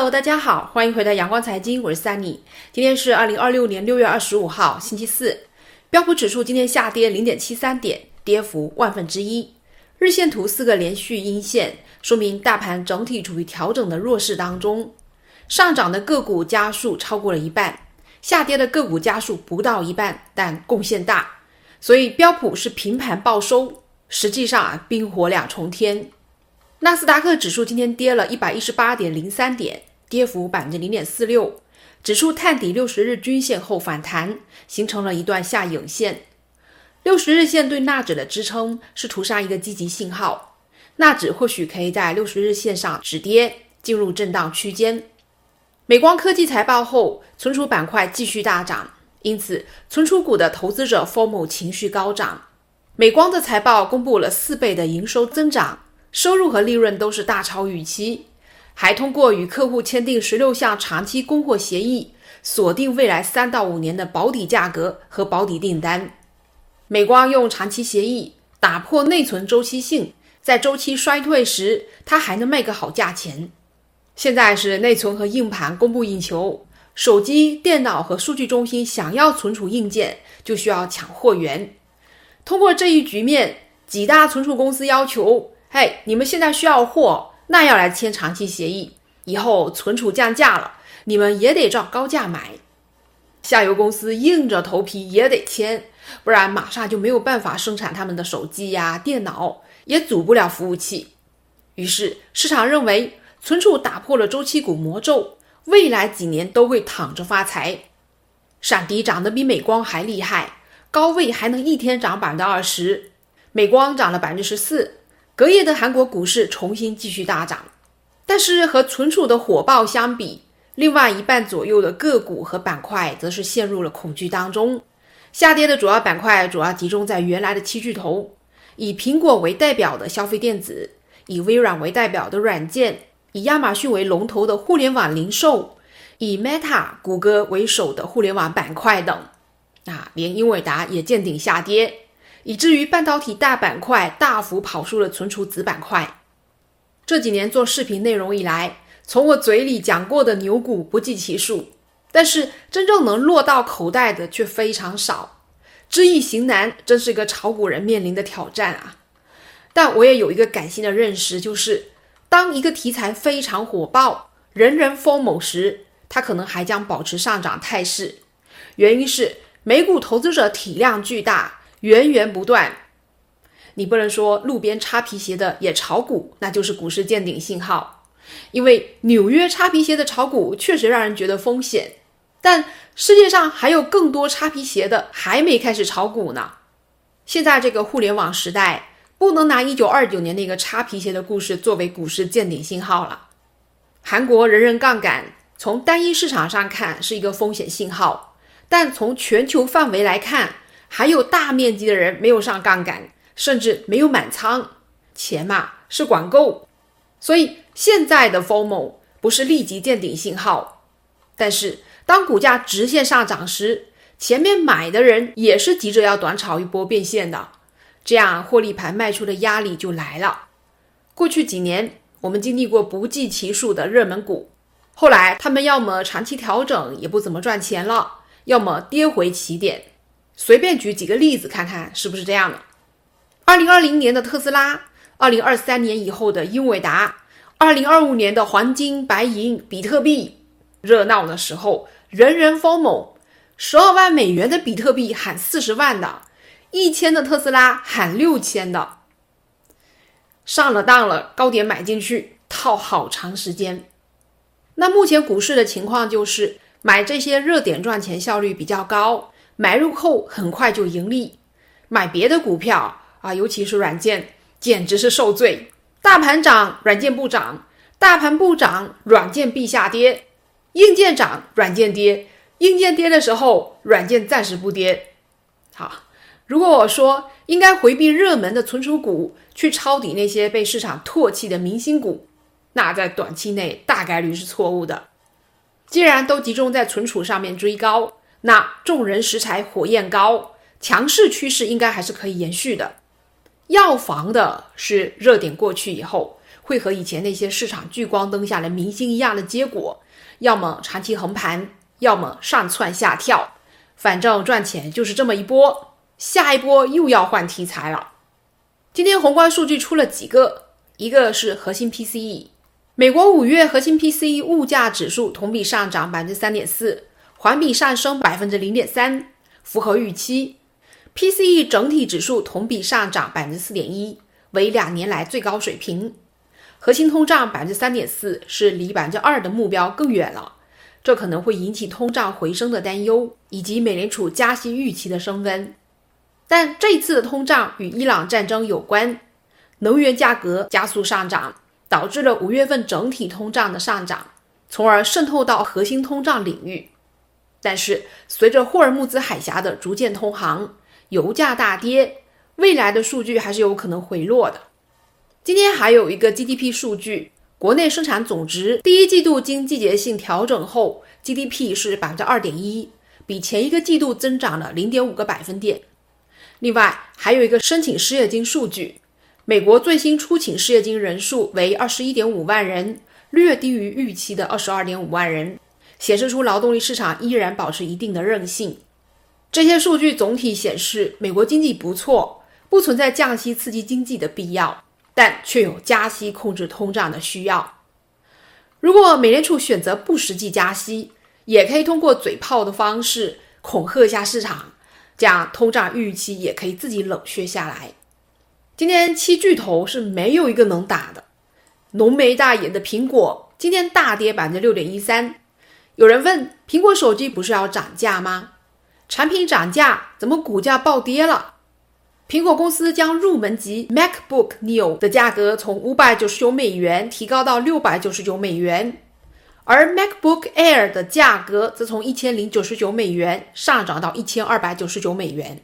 Hello， 大家好，欢迎回到阳光财经，我是 Sunny。今天是2026年6月25号，星期四。标普指数今天下跌 0.73 点，跌幅1/1000。日线图4个连续阴线，说明大盘整体处于调整的弱势当中。上涨的个股家数超过了一半，下跌的个股家数不到一半，但贡献大。所以标普是平盘报收，实际上冰火两重天。纳斯达克指数今天跌了 118.03 点，跌幅 0.46%， 指数探底60日均线后反弹，形成了一段下影线。60日线对纳指的支撑是图上一个积极信号，纳指或许可以在60日线上止跌，进入震荡区间。美光科技财报后，存储板块继续大涨，因此存储股的投资者 FOMO 情绪高涨。美光的财报公布了4倍的营收增长，收入和利润都是大超预期，还通过与客户签订16项长期供货协议，锁定未来3到5年的保底价格和保底订单。美光用长期协议打破内存周期性，在周期衰退时，它还能卖个好价钱。现在是内存和硬盘供不应求，手机、电脑和数据中心想要存储硬件，就需要抢货源。通过这一局面，几大存储公司要求，你们现在需要货，那要来签长期协议，以后存储降价了，你们也得照高价买。下游公司硬着头皮也得签，不然马上就没有办法生产他们的手机呀、电脑，也组不了服务器。于是市场认为存储打破了周期股魔咒，未来几年都会躺着发财。闪迪涨得比美光还厉害，高位还能一天涨 20%， 美光涨了 14%。隔夜的韩国股市重新继续大涨，但是和存储的火爆相比，另外一半左右的个股和板块则是陷入了恐惧当中。下跌的主要板块主要集中在原来的7巨头，以苹果为代表的消费电子，以微软为代表的软件，以亚马逊为龙头的互联网零售，以 Meta 谷歌为首的互联网板块等。连英伟达也见顶下跌，以至于半导体大板块大幅跑输了存储子板块。这几年做视频内容以来，从我嘴里讲过的牛股不计其数，但是真正能落到口袋的却非常少。知易行难，真是个炒股人面临的挑战啊！但我也有一个感性的认识，就是当一个题材非常火爆，人人FOMO时，它可能还将保持上涨态势。原因是美股投资者体量巨大，源源不断。你不能说路边擦皮鞋的也炒股，那就是股市见顶信号。因为纽约擦皮鞋的炒股确实让人觉得风险，但世界上还有更多擦皮鞋的还没开始炒股呢。现在这个互联网时代，不能拿1929年那个擦皮鞋的故事作为股市见顶信号了。韩国人人杠杆，从单一市场上看是一个风险信号，但从全球范围来看，还有大面积的人没有上杠杆，甚至没有满仓，钱是管够。所以现在的 FOMO 不是立即见顶信号，但是当股价直线上涨时，前面买的人也是急着要短炒一波变现的，这样获利盘卖出的压力就来了。过去几年我们经历过不计其数的热门股，后来他们要么长期调整也不怎么赚钱了，要么跌回起点。随便举几个例子看看是不是这样的。2020年的特斯拉，2023年以后的英伟达，2025年的黄金、白银、比特币。热闹的时候人人 FOMO，12万美元的比特币喊40万的，1000的特斯拉喊6000的。上了当了，高点买进去套好长时间。那目前股市的情况就是买这些热点赚钱效率比较高，买入后很快就盈利。买别的股票尤其是软件，简直是受罪。大盘涨，软件不涨；大盘不涨，软件必下跌。硬件涨，软件跌；硬件跌的时候，软件暂时不跌。好，如果我说应该回避热门的存储股，去抄底那些被市场唾弃的明星股，那在短期内大概率是错误的。既然都集中在存储上面追高，那众人拾柴火焰高，强势趋势应该还是可以延续的。要防的是热点过去以后， 会和以前那些市场聚光灯下的明星一样的结果，要么长期横盘，要么上蹿下跳，反正赚钱就是这么一波，下一波又要换题材了。今天宏观数据出了几个，一个是核心 PCE， 美国5月核心 PCE 物价指数同比上涨 3.4%， 环比上升 0.3%， 符合预期。PCE 整体指数同比上涨 4.1%， 为2年来最高水平。核心通胀 3.4% 是离 2% 的目标更远了，这可能会引起通胀回升的担忧，以及美联储加息预期的升温。但这一次的通胀与伊朗战争有关，能源价格加速上涨，导致了5月份整体通胀的上涨，从而渗透到核心通胀领域。但是随着霍尔木兹海峡的逐渐通航，油价大跌，未来的数据还是有可能回落的。今天还有一个 GDP 数据，国内生产总值第一季度经季节性调整后 GDP 是 2.1%， 比前一个季度增长了 0.5 个百分点。另外还有一个申请失业金数据，美国最新初请失业金人数为 21.5 万人，略低于预期的 22.5 万人，显示出劳动力市场依然保持一定的韧性。这些数据总体显示美国经济不错，不存在降息刺激经济的必要，但却有加息控制通胀的需要。如果美联储选择不实际加息，也可以通过嘴炮的方式恐吓一下市场，这样通胀预期也可以自己冷却下来。今天7巨头是没有一个能打的。浓眉大眼的苹果今天大跌 6.13%。 有人问，苹果手机不是要涨价吗？产品涨价，怎么股价暴跌了？苹果公司将入门级 MacBook Neo 的价格从599美元提高到699美元，而 MacBook Air 的价格则从1099美元上涨到1299美元。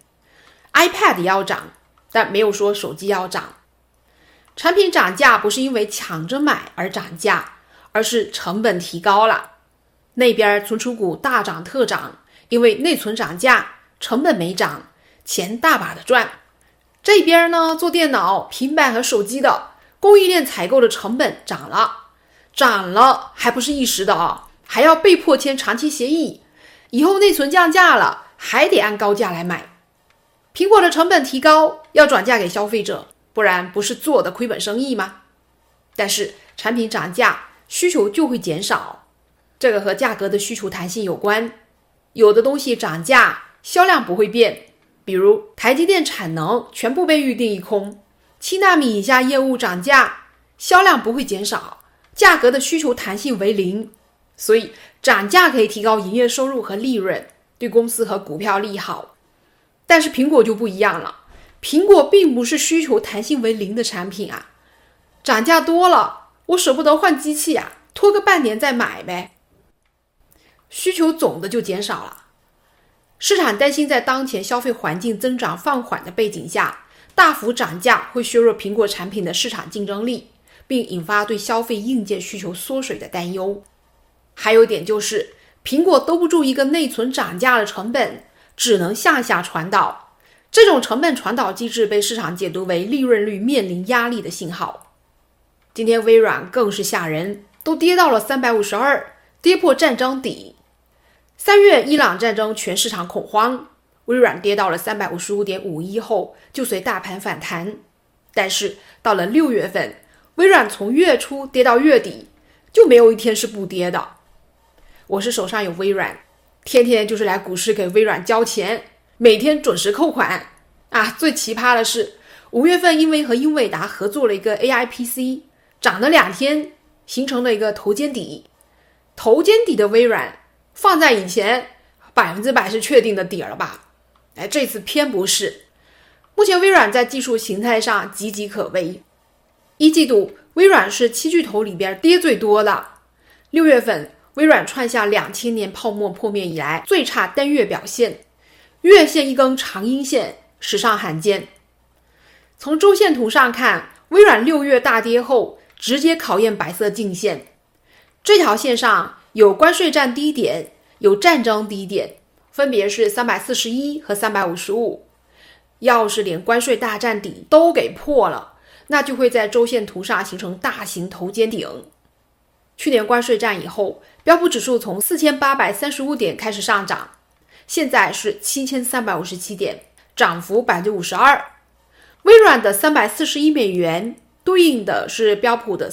iPad 也要涨，但没有说手机要涨。产品涨价不是因为抢着买而涨价，而是成本提高了。那边存储股大涨特涨，因为内存涨价，成本没涨，钱大把的赚。这边呢，做电脑、平板和手机的供应链采购的成本涨了还不是一时的啊，还要被迫签长期协议，以后内存降价了还得按高价来买。苹果的成本提高，要转嫁给消费者，不然不是做的亏本生意吗？但是产品涨价，需求就会减少，这个和价格的需求弹性有关。有的东西涨价，销量不会变，比如台积电产能全部被预定一空，7纳米以下业务涨价，销量不会减少，价格的需求弹性为0，所以涨价可以提高营业收入和利润，对公司和股票利好。但是苹果就不一样了，苹果并不是需求弹性为0的产品啊，涨价多了，我舍不得换机器啊，拖个半年再买呗。需求总的就减少了。市场担心在当前消费环境增长放缓的背景下，大幅涨价会削弱苹果产品的市场竞争力，并引发对消费硬件需求缩水的担忧。还有一点就是，苹果兜不住一个内存涨价的成本，只能向下传导。这种成本传导机制被市场解读为利润率面临压力的信号。今天微软更是吓人，都跌到了352，跌破战争底。3月伊朗战争全市场恐慌，微软跌到了 355.51 后就随大盘反弹。但是到了6月份，微软从月初跌到月底，就没有一天是不跌的。我是手上有微软，天天就是来股市给微软交钱，每天准时扣款啊！最奇葩的是5月份因为和英伟达合作了一个 AI PC， 涨了2天，形成了一个头肩底。头肩底的微软放在以前100%是确定的底了吧？这次偏不是。目前微软在技术形态上岌岌可危。一季度微软是7巨头里边跌最多的。6月份微软创下2000年泡沫破灭以来最差单月表现，月线一根长阴线，史上罕见。从周线图上看，微软6月大跌后直接考验白色颈线，这条线上有关税战低点，有战争低点，分别是341和355。要是连关税大战底都给破了， 那就会在周线图上形成大型头肩顶。去年关税战以后，标普指数从4835点开始上涨，现在是7357点，涨幅 52%。 微软的341美元对应的是标普的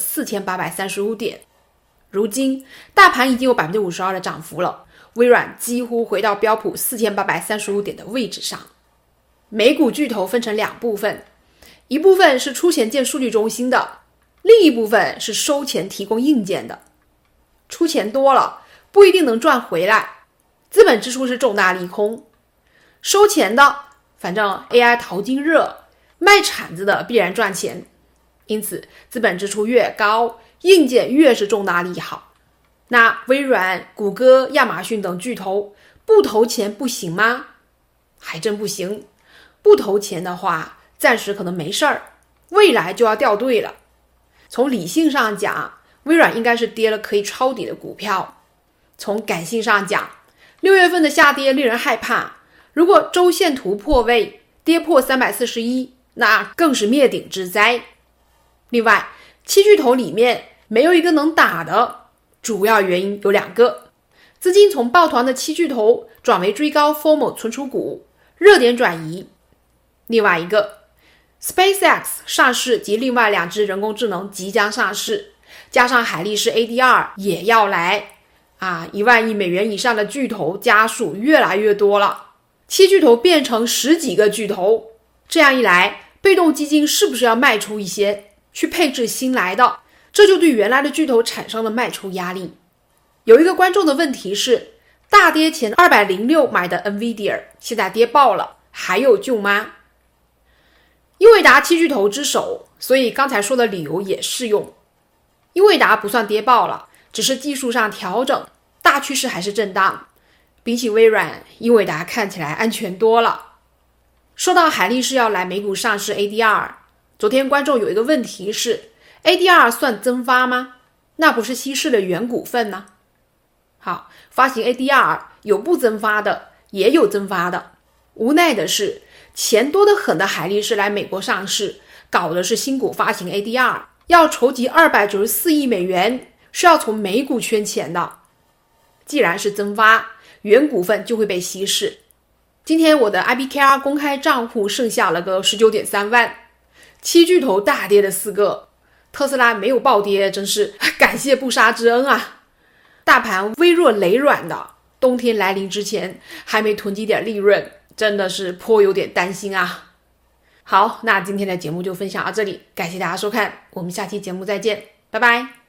4835点。如今大盘已经有 52% 的涨幅了，微软几乎回到标普4835点的位置上。美股巨头分成两部分，一部分是出钱建数据中心的，另一部分是收钱提供硬件的。出钱多了不一定能赚回来，资本支出是重大利空。收钱的反正 AI 淘金热，卖铲子的必然赚钱，因此资本支出越高，硬件越是重大利好。那微软、谷歌、亚马逊等巨头不投钱不行吗？还真不行。不投钱的话，暂时可能没事儿，未来就要掉队了。从理性上讲，微软应该是跌了可以抄底的股票。从感性上讲，6月份的下跌令人害怕，如果周线图破位，跌破341，那更是灭顶之灾。另外，七巨头里面没有一个能打的，主要原因有2个。资金从抱团的七巨头转为追高 FOMO 存储股，热点转移。另外一个 SpaceX 上市及另外2只人工智能即将上市，加上海力士 ADR 也要来，1万亿美元以上的巨头家数越来越多了，七巨头变成10几个巨头，这样一来，被动基金是不是要卖出一些，去配置新来的？这就对原来的巨头产生了卖出压力。有一个观众的问题是，大跌前206买的 NVIDIA 现在跌爆了，还有救吗？英伟达七巨头之首，所以刚才说的理由也适用。英伟达不算跌爆了，只是技术上调整，大趋势还是震荡。比起微软，英伟达看起来安全多了。说到海力士要来美股上市 ADR， 昨天观众有一个问题是 ADR 算增发吗？那不是稀释了原股份呢？好，发行 ADR 有不增发的，也有增发的。无奈的是，钱多得很的海力士来美国上市，搞的是新股发行 ADR， 要筹集294亿美元，是要从美股圈钱的。既然是增发，原股份就会被稀释。今天我的 IBKR 公开账户剩下了个 19.3 万，七巨头大跌的4个，特斯拉没有暴跌，真是感谢不杀之恩啊。大盘微弱雷软的，冬天来临之前还没囤积点利润，真的是颇有点担心啊。好，那今天的节目就分享到这里，感谢大家收看，我们下期节目再见，拜拜。